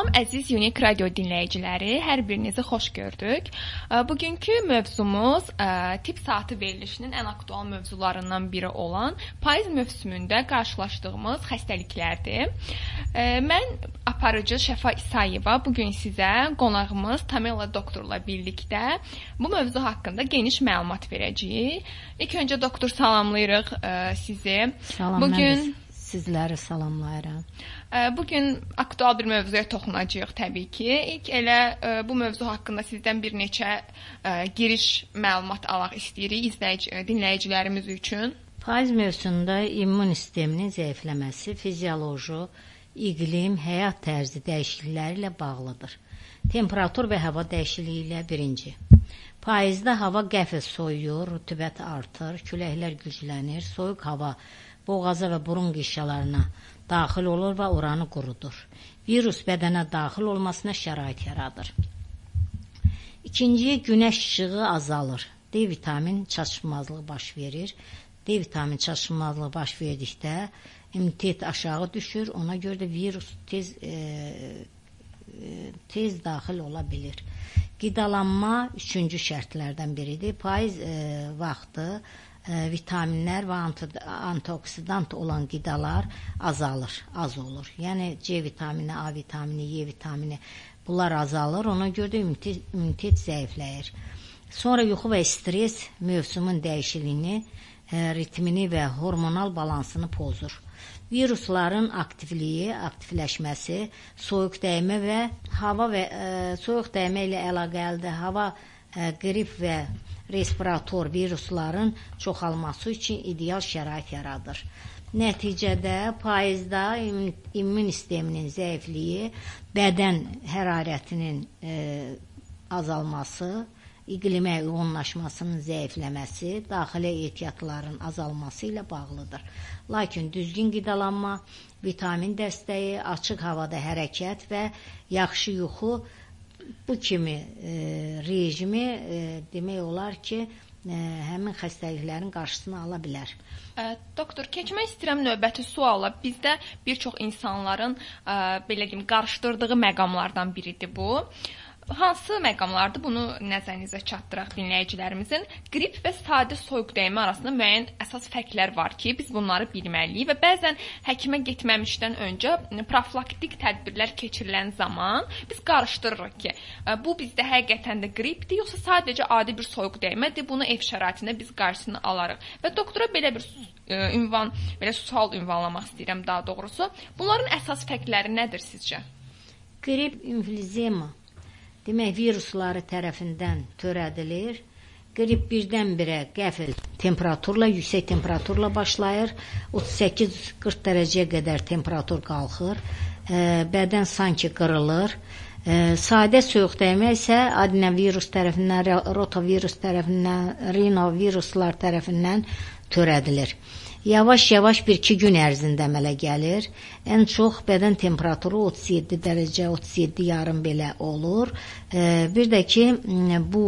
əziz Unik Radio dinləyiciləri, hər birinizi xoş gördük. Bugünkü mövzumuz tibb saatı verilişinin ən aktual mövzularından biri olan payız mövsümündə qarşılaşdığımız xəstəliklərdir. Mən aparıcı Şəfa İsayeva bugün sizə qonağımız Tamela doktorla birlikdə bu mövzu haqqında geniş məlumat verəcəyik. İlk öncə doktor salamlayırıq sizi. Bugün sizləri salamlayıram. Bugün aktual bir mövzuya toxunacağıq təbii ki. İlk elə bu mövzu haqqında sizdən bir neçə giriş məlumat alaq istəyirik dinləyicilərimiz üçün. Payız mövsümündə immun sisteminin zəifləməsi fizioloji, iqlim, həyat tərzi dəyişiklikləri ilə bağlıdır. Temperatur və hava dəyişikliyi ilə birinci. Payızda hava qəfil soyuyur, rütubət artır, küləklər güclənir, soyuq hava boğaza və burun qişalarına daxil olur və oranı qurudur. Virus bədənə daxil olmasına şərait yaradır. İkinci, günəş işığı azalır. D vitamin çatışmazlığı baş verir. D vitamin çatışmazlığı baş verdikdə immunitet aşağı düşür. Ona görə də virus tez daxil ola bilir. Qidalanma üçüncü şərtlərdən biridir. Payız vaxtı vitaminlər və antioksidant olan qidalar azalır, az olur. Yəni C vitamini, A vitamini, Y vitamini bunlar azalır. Ona görə də immunitet zəifləyir. Sonra yuxu və stres mövsümün dəyişikliyini, ritmini və hormonal balansını pozur. Virusların aktivləşməsi, soyuq dəymə və hava və soyuq dəymə ilə əlaqəlidir. Hava, qrip və respirator virusların çoxalması üçün ideal şərait yaradır. Nəticədə payızda immun sisteminin zəifliyi, bədən hərarətinin azalması, iqlimə yoğunlaşmasının zəifləməsi, daxilə ehtiyatların azalması ilə bağlıdır. Lakin düzgün qidalanma, vitamin dəstəyi, açıq havada hərəkət və yaxşı yuxu bu kimi rejimi demək olar ki, həmin xəstəliklərin qarşısını ala bilər. Doktor, keçmək istəyirəm növbəti suala. Bizdə bir çox insanların belə deyim, qarışdırdığı məqamlardan biridir bu. Hansı məqamlardır? Bunu nəzərinizə çatdıraq dinləyicilərimizin. Qrip və sadə soyuq dəymə arasında müəyyən əsas fərqlər var ki, biz bunları bilməliyik və bəzən həkimə getməmişdən öncə profilaktik tədbirlər keçirilən zaman biz qarışdırırıq ki, bu bizdə həqiqətən də qripdir, yoxsa sadəcə adi bir soyuq dəymədir. Bunu ev şəraitində biz qarşısını alarıq. Və doktora belə bir sual ünvanlamaq istəyirəm daha doğrusu. Bunların əsas fərqləri nədir sizcə? Qrip, inflyuzema demək, virusları tərəfindən törədilir. Qrip birdən-birə qəfil temperaturla, yüksək temperaturla başlayır. 38-40 dərəcəyə qədər temperatur qalxır. Bədən sanki qırılır. Sadə soyuq dəymə isə adenovirus tərəfindən, rotavirus tərəfindən, rinoviruslar tərəfindən törədilir. Yavaş-yavaş 1-2 gün ərzində əmələ gəlir. Ən çox bədən temperaturu 37 dərəcə, 37,5 belə olur. Bir də ki, bu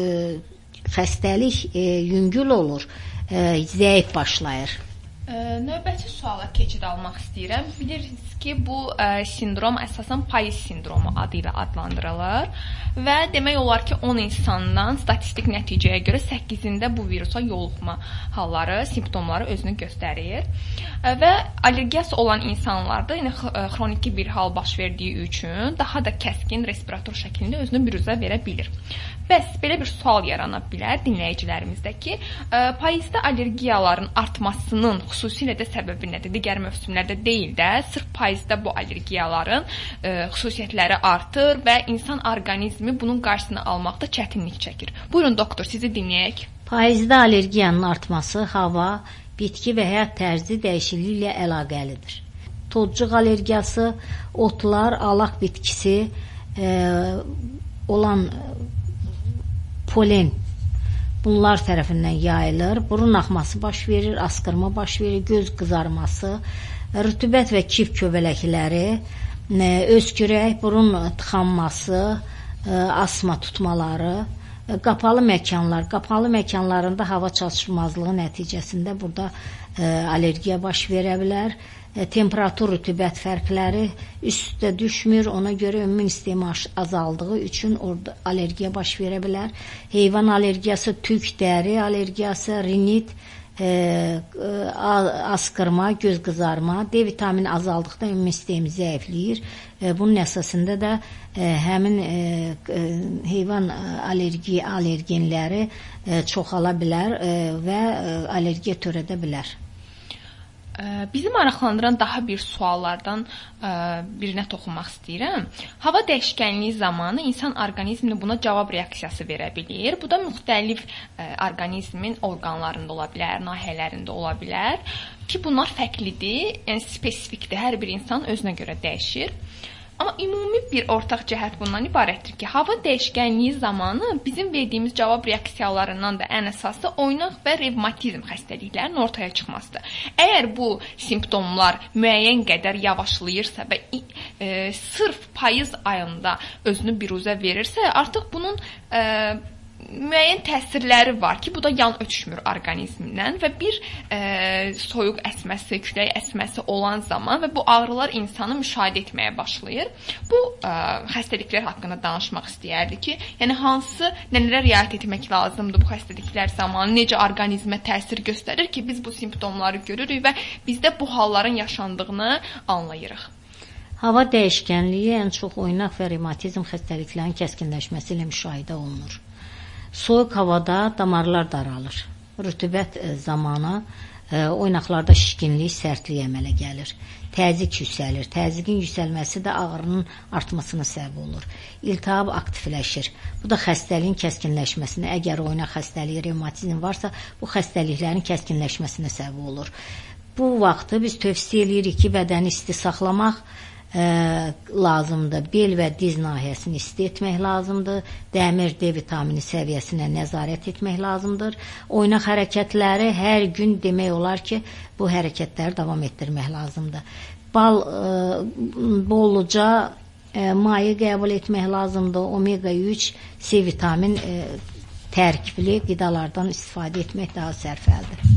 xəstəlik yüngül olur, zəif başlayır. Növbəti suala keçid almaq istəyirəm. Bilirsiniz ki, bu sindrom əsasən payız sindromu adı ilə adlandırılır və demək olar ki, 10 insandan statistik nəticəyə görə 8-də bu virusa yoluxma halları, simptomları özünü göstərir və allergiyası olan insanlarda xroniki bir hal baş verdiyi üçün daha da kəskin respirator şəklində özünü büruzə verə bilir. Bəs belə bir sual yarana bilər dinləyicilərimizdə ki, payızda allergiyaların artmasının xüsusilə də səbəbi nədir? Digər mövsümlərdə deyil də, sırf payızda bu allergiyaların xüsusiyyətləri artır və insan orqanizmi bunun qarşısını almaqda çətinlik çəkir. Buyurun doktor, sizi dinləyək. Payızda allergiyanın artması hava, bitki və həyat tərzi dəyişikliyi ilə əlaqəlidir. Tozcuq allergiyası, otlar, alaq bitkisi olan polen bunlar tərəfindən yayılır. Burun axması baş verir, asqırma baş verir, göz qızarması, rütubət və kif köbələkləri, öskürək, burun tıxanması, asma tutmaları, qapalı məkanlarında hava çatışmazlığı nəticəsində burada allergiya baş verə bilər. temperatur, rütubət fərqləri üst-üstə düşmür. Ona görə ümumi sistemi azaldığı üçün orada allergiya baş verə bilər. Heyvan allergiyası, tük, dəri allergiyası, rinit, askırma, göz qızarma, D vitamini azaldıqda ümumi sistemi zəifləyir. Bunun əsasında da həmin heyvan allergenləri çoxala bilər və allergiya törədə bilər. Bizi maraqlandıran daha bir suallardan birinə toxunmaq istəyirəm. Hava dəyişkənliyi zamanı insan orqanizmi buna cavab reaksiyası verə bilir. Bu da müxtəlif orqanizmin orqanlarında ola bilər, nahiyələrində ola bilər ki, bunlar fərqlidir, yəni spesifikdir. Hər bir insan özünə görə dəyişir. Amma ümumi bir ortaq cəhət bundan ibarətdir ki, hava dəyişkənliyi zamanı bizim verdiyimiz cavab reaksiyalarından da ən əsası oynaq və revmatizm xəstəliklərinin ortaya çıxmasıdır. Əgər bu simptomlar müəyyən qədər yavaşlayırsa və sırf payız ayında özünü biruzə verirsə, artıq bunun müəyyən təsirləri var ki, bu da yan ötüşmür orqanizmdən və bir soyuq əsməsi, külək əsməsi olan zaman və bu ağrılar insanı müşahidə etməyə başlayır. Bu xəstəliklər haqqında danışmaq istəyərdik ki, yəni nələrə riayət etmək lazımdır bu xəstəliklər zamanı, necə orqanizmə təsir göstərir ki, biz bu simptomları görürük və bizdə bu halların yaşandığını anlayırıq. Hava dəyişkənliyi ən çox oynaq və revmatizm xəstəliklərinin kəskinləşməsi ilə müşahidə olunur. Soyuq havada damarlar daralır. Rütubət zamanı oynaqlarda şişkinlik, sərtlik əmələ gəlir. Təzyiq yüksəlir. Təzyiqin yüksəlməsi də ağrının artmasına səbəb olur. İltihab aktivləşir. Bu da xəstəliyin kəskinləşməsinə, əgər oynaq xəstəliyi, revmatizm varsa, bu xəstəliklərin kəskinləşməsinə səbəb olur. Bu vaxtı biz tövsiyə edirik ki, bədəni isti saxlamaq lazımdır. Bel və diz nahiyəsini isti etmək lazımdır. Dəmir, D vitamini səviyyəsinə nəzarət etmək lazımdır. Oynaq hərəkətləri hər gün demək olar ki, bu hərəkətləri davam etdirmək lazımdır. Bolluca maye qəbul etmək lazımdır. Omega 3, C vitamin tərkibli qidalardan istifadə etmək daha sərfəlidir.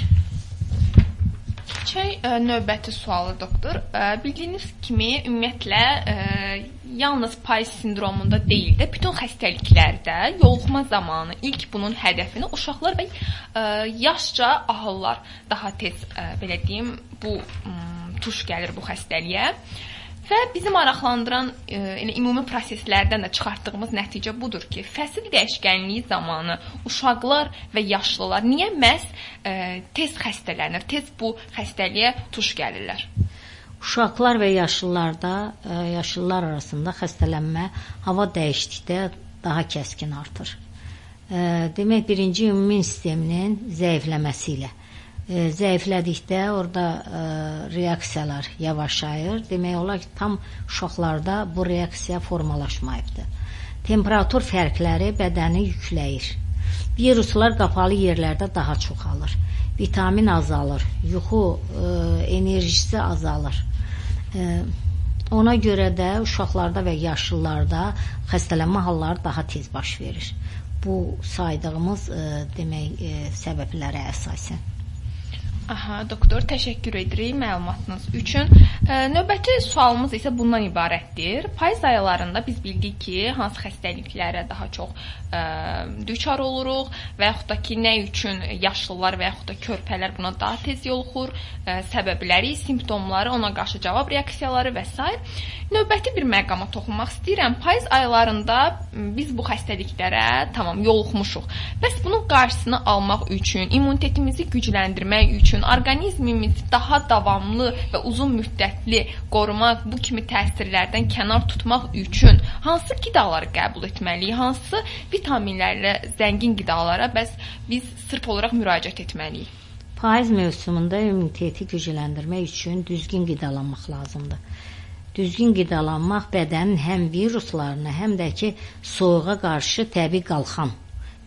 Növbəti sualı doktor. Bildiyiniz kimi ümumiyyətlə yalnız payız sindromunda deyil də bütün xəstəliklərdə yoluxma zamanı ilk bunun hədəfini uşaqlar və yaşca ahıllar daha tez belə deyim bu tuş gəlir bu xəstəliyə. Və bizi maraqlandıran ümumi proseslərdən də çıxartdığımız nəticə budur ki, fəsil dəyişkənliyi zamanı uşaqlar və yaşlılar niyə məhz tez xəstələnir, tez bu xəstəliyə tuş gəlirlər? Uşaqlar və yaşlılar arasında xəstələnmə hava dəyişdikdə daha kəskin artır. Demək, birinci ümumi sisteminin zəifləməsi ilə. Zəiflədikdə orada reaksiyalar yavaşlayır. Demək olar ki, tam uşaqlarda bu reaksiya formalaşmayıbdır. Temperatur fərqləri bədəni yükləyir. Viruslar qapalı yerlərdə daha çoxalır. Vitamin azalır. Yuxu enerjisi azalır. Ona görə də uşaqlarda və yaşlılarda xəstələnmə halları daha tez baş verir. Bu saydığımız demək səbəblərə əsasən. Doktor, təşəkkür edirik məlumatınız üçün. Növbəti sualımız isə bundan ibarətdir. Payız aylarında biz bildik ki, hansı xəstəliklərə daha çox düçar oluruq və yaxud da ki, nə üçün yaşlılar və yaxud da körpələr buna daha tez yoluxur, səbəbləri, simptomları, ona qarşı cavab reaksiyaları və s. Növbəti bir məqama toxunmaq istəyirəm. Payız aylarında biz bu xəstəliklərə yoluxmuşuq. Bəs bunun qarşısını almaq üçün, immunitetimizi gücləndirmək üçün, orqanizmimizi daha davamlı və uzun müddətli qorumaq, bu kimi təsirlərdən kənar tutmaq üçün hansı qidaları qəbul etməliyik, hansı vitaminlərlə zəngin qidalara biz sırf olaraq müraciət etməliyik? Payız mövsümündə immuniteti gücləndirmək üçün düzgün qidalanmaq lazımdır. Düzgün qidalanmaq bədənin həm viruslarına, həm də ki, soyuğa qarşı təbii qalxan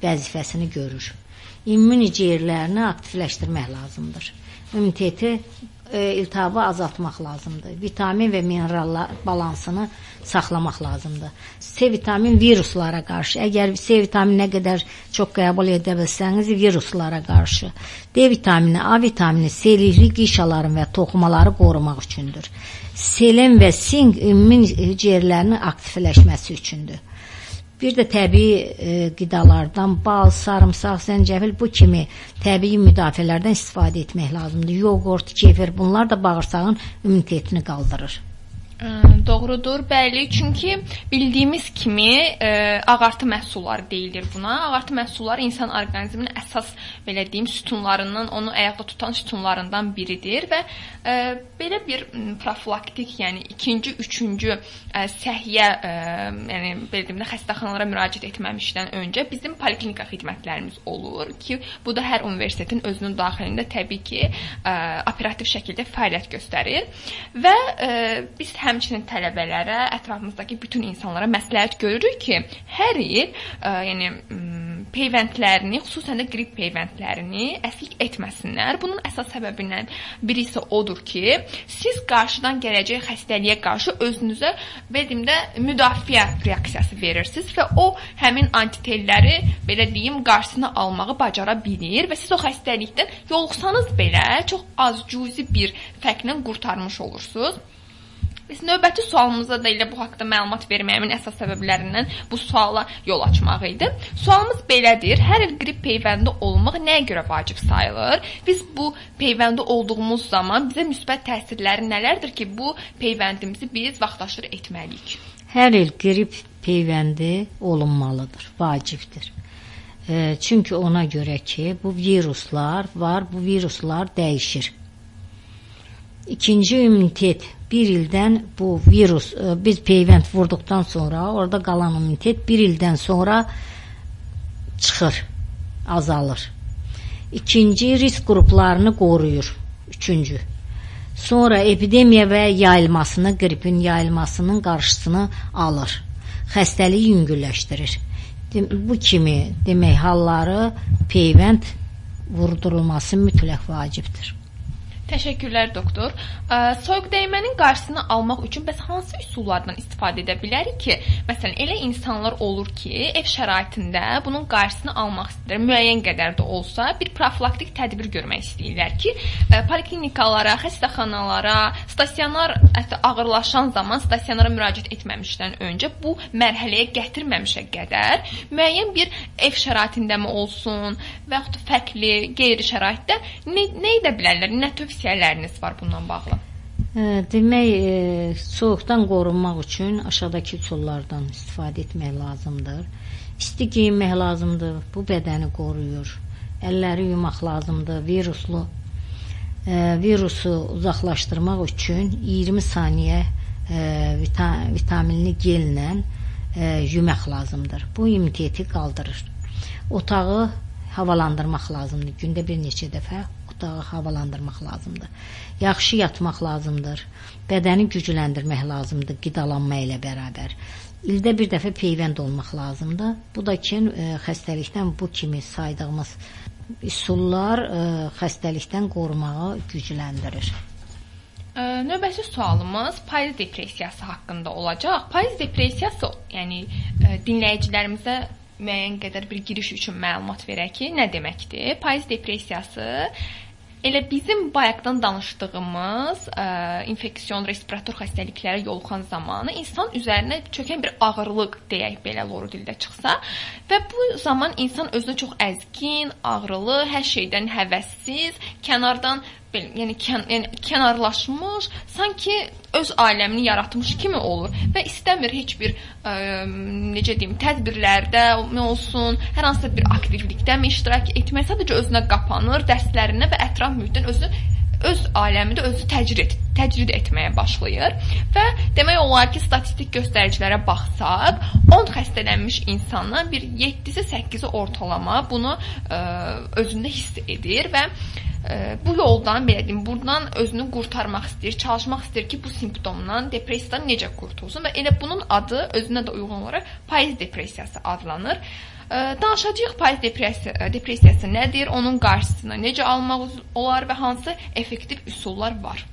vəzifəsini görür. İmmun hüceyrələrini aktivləşdirmək lazımdır. İmmuniteti iltihabı azaltmaq lazımdır. Vitamin və minerallar balansını saxlamaq lazımdır. C vitamin viruslara qarşı, əgər C vitamini nə qədər çox qəbul edə bilsəniz, viruslara qarşı. D vitamini, A vitamini sellikli qişaların və toxumaları qorumaq üçündür. Selen və sink immun hüceyrələrinin aktivləşməsi üçündür. Bir də təbii qidalardan bal, sarımsaq, zəncəfil bu kimi təbii müdafiələrdən istifadə etmək lazımdır. Yoğurt, kefir bunlar da bağırsağın immunitetini qaldırır. Doğrudur, bəli. Çünki bildiyimiz kimi ağartı məhsulları deyilir buna. Ağartı məhsulları insan orqanizminin əsas belə deyim sütunlarından, onu ayaqda tutan sütunlarından biridir və belə bir profilaktik, yəni ikinci, üçüncü səhiyyə, yəni belə deyim də xəstəxanalara müraciət etməmişdən öncə bizim poliklinika xidmətlərimiz olur ki, bu da hər universitetin özünün daxilində təbii ki operativ şəkildə fəaliyyət göstərir və biz həmçinin tələbələrə, ətrafımızdakı bütün insanlara məsləhət görürük ki, hər il yəni peyvəndlərini, xüsusən də qrip peyvəndlərini əslik etməsinlər. Bunun əsas səbəbindən biri isə odur ki, siz qarşıdan gələcək xəstəliyə qarşı özünüzə bədimdə müdafiə reaksiyası verirsiniz və o həmin antitelləri belə deyim qarşısını almağı bacara bilir və siz o xəstəlikdən yoluxsanız belə çox az cüzi bir fərqlə qurtarmış olursunuz. Biz növbəti sualımızda da elə bu haqda məlumat verməyimin əsas səbəblərindən bu suala yol açmaq idi. Sualımız belədir. Hər il qrip peyvəndi olmaq nəyə görə vacib sayılır? Biz bu peyvəndi olduğumuz zaman bizə müsbət təsirləri nələrdir ki, bu peyvəndimizi biz vaxtaşırı etməliyik? Hər il qrip peyvəndi olunmalıdır, vacibdir. Çünki ona görə ki, bu viruslar var, bu viruslar dəyişir. İkinci immunitet bir ildən bu virus, biz peyvənd vurduqdan sonra orada qalan immunitet bir ildən sonra çıxır, azalır. İkinci risk qruplarını qoruyur. Üçüncü. Sonra epidemiya və yayılmasını, qripin yayılmasının qarşısını alır. Xəstəliyi yüngülləşdirir. Bu kimi demək halları peyvənd vurdurulması mütləq vacibdir. Təşəkkürlər doktor. Soyuq dəymənin qarşısını almaq üçün bəs hansı üsullardan istifadə edə bilərik ki, məsələn, elə insanlar olur ki, ev şəraitində bunun qarşısını almaq istəyirlər, müəyyən qədər də olsa, bir profilaktik tədbir görmək istəyirlər ki, poliklinikalara, xəstəxanalara, stasionar ağırlaşan zaman stasionara müraciət etməmişdən öncə bu mərhələyə gətirməmişə qədər müəyyən bir ev şəraitindəmi olsun və yaxud fərqli, qeyri şəraitdə nə edə bilərlər, nə tövsiyələriniz var bundan bağlı? Demək, soyuqdan qorunmaq üçün aşağıdakı üsullardan istifadə etmək lazımdır. İsti geyinmək lazımdır, bu bədəni qoruyur. Əlləri yumaq lazımdır, virusu uzaqlaşdırmaq üçün 20 saniyə vitaminli gellə yumaq lazımdır. Bu immuniteti qaldırır. Otağı havalandırmaq lazımdır. Gündə bir neçə dəfə otağı havalandırmaq lazımdır. Yaxşı yatmaq lazımdır. Bədəni gücləndirmək lazımdır qidalanma ilə bərabər. İldə bir dəfə peyvənd olmaq lazımdır. Bu da ki, xəstəlikdən bu kimi saydığımız üsullar xəstəlikdən qorumağı gücləndirir. Növbəti sualımız payız depressiyası haqqında olacaq. Payız depressiyası, yəni dinləyicilərimizə müəyyən qədər bir giriş üçün məlumat verək ki, nə deməkdir? Payız depressiyası elə bizim bayaqdan danışdığımız infeksion, respirator xəstəliklərə yoluxan zamanı insan üzərinə çökən bir ağırlıq deyək belə loru dildə çıxsa və bu zaman insan özünə çox əzgin, ağrılı, hər şeydən həvəssiz, kənardan yəni kənarlaşmış, sanki öz aləmini yaratmış kimi olur və istəmir heç bir necə deyim, tədbirlərdə nə olsun, hər hansısa bir aktivlikdə iştirak etmək, sadəcə özünə qapanır, dərslərinə və ətraf mühitdən öz aləmində özü təcrid etməyə başlayır və demək olar ki, statistik göstəricilərə baxsaq, 10 xəstələnmiş insandan bir 7-si 8-i ortalama bunu özündə hiss edir və bu yoldan, belə deyim, buradan özünü qurtarmaq istəyir, çalışmaq istəyir ki, bu simptomdan, depressiyadan necə qurtulsun və elə bunun adı özünə də uyğun olaraq payız depressiyası adlanır. Danışacağıq payız depressiyası nədir, onun qarşısını necə almaq olar və hansı effektiv üsullar var?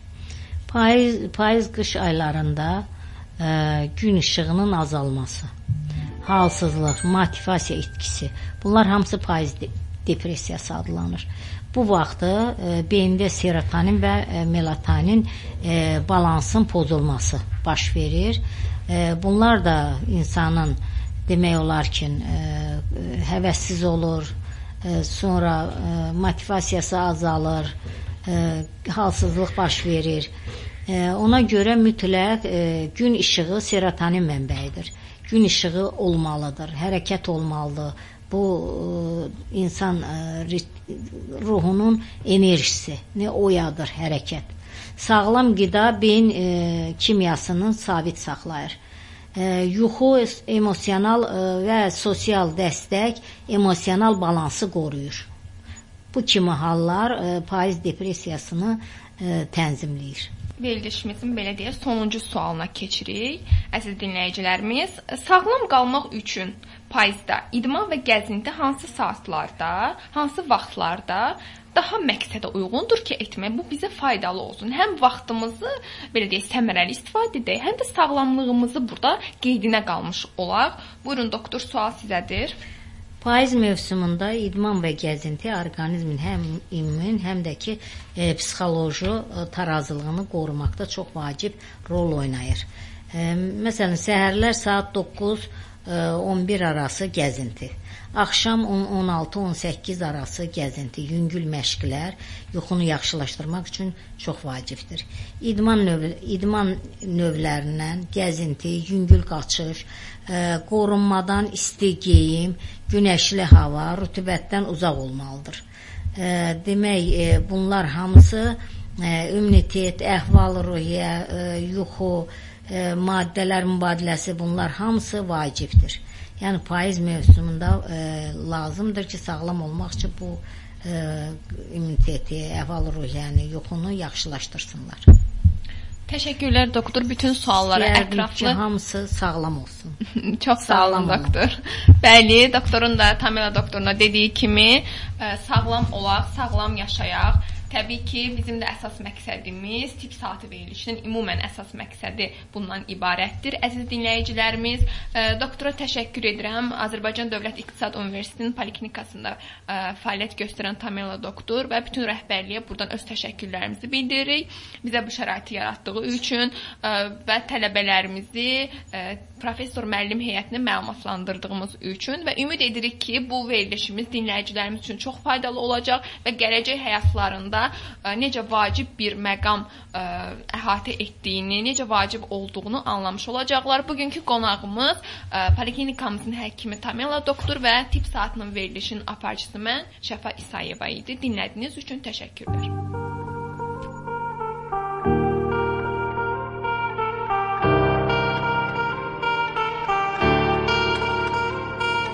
Payız qış aylarında gün işığının azalması, halsızlıq, motivasiya itkisi, bunlar hamısı payız depressiyası adlanır. Bu vaxtı beyində serotonin və melatonin balansın pozulması baş verir. Bunlar da insanın demək olar ki, həvəssiz olur, sonra motivasiyası azalır, halsızlıq baş verir. Ona görə mütləq gün işığı serotonin mənbəyidir. Gün işığı olmalıdır, hərəkət olmalıdır. Bu insan ruhunun enerjisi, oyadır hərəkət. Sağlam qida beyin kimyasını sabit saxlayır. Yuxu, emosional və sosial dəstək emosional balansı qoruyur. Bu kimi hallar payız depressiyasını tənzimləyir. Verilişimizin belə deyək, sonuncu sualına keçirik. Əziz dinləyicilərimiz, sağlam qalmaq üçün payızda idman və gəzinti hansı saatlarda, hansı vaxtlarda daha məqsədə uyğundur ki, etmək? Bu bizə faydalı olsun. Həm vaxtımızı belə deyək, səmərəli istifadə edək, həm də sağlamlığımızı burada qeydinə qalmış olaq. Buyurun doktor, sual sizədir. Payız mövsümündə idman və gəzinti orqanizmin həm immun, həm də ki psixoloji tarazılığını qorumaqda çox vacib rol oynayır. Məsələn, səhərlər saat 9-11 arası gəzinti, axşam 16-18 arası gəzinti, yüngül məşqlər yuxunu yaxşılaşdırmaq üçün çox vacibdir. İdman növlərindən gəzinti, yüngül qaçış, qorunmadan isti geyim, günəşli hava, rütubətdən uzaq olmalıdır. Demək, bunlar hamısı immunitet, əhval-ruhiyyə, yuxu, maddələr mübadiləsi, bunlar hamısı vacibdir. Yəni payız mövsümündə lazımdır ki, sağlam olmaq üçün bu immuniteti, əhval-ruhiyyəni, yuxunu yaxşılaşdırsınlar. Təşəkkürlər doktor, bütün suallara ətraflı. Ki, hamısı sağlam olsun. Çox sağ olun doktor. Bəli, doktorun da, Tamela doktoruna dediyi kimi sağlam olaq, sağlam yaşayaq. Təbii ki, bizim də əsas məqsədimiz tibb saatı verilişinin ümumən əsas məqsədi bundan ibarətdir. Əziz dinləyicilərimiz, doktora təşəkkür edirəm. Azərbaycan Dövlət İqtisad Universitetinin Poliklinikasında fəaliyyət göstərən Tamela doktor və bütün rəhbərliyə buradan öz təşəkkürlərimizi bildiririk. Bizə bu şəraiti yaratdığı üçün və tələbələrimizi professor müəllim heyətini məlumatlandırdığımız üçün və ümid edirik ki, bu verilişimiz dinləyicilərimiz üçün çox faydalı olacaq və gələcək həyatlarında necə vacib bir məqam əhatə etdiyini, necə vacib olduğunu anlamış olacaqlar. Bugünkü qonağımız poliklinikamızın həkimi Tamela doktor və tibb saatının verilişinin aparıcısı mən Şəfa İsayeva idi. Dinlədiyiniz üçün təşəkkürlər.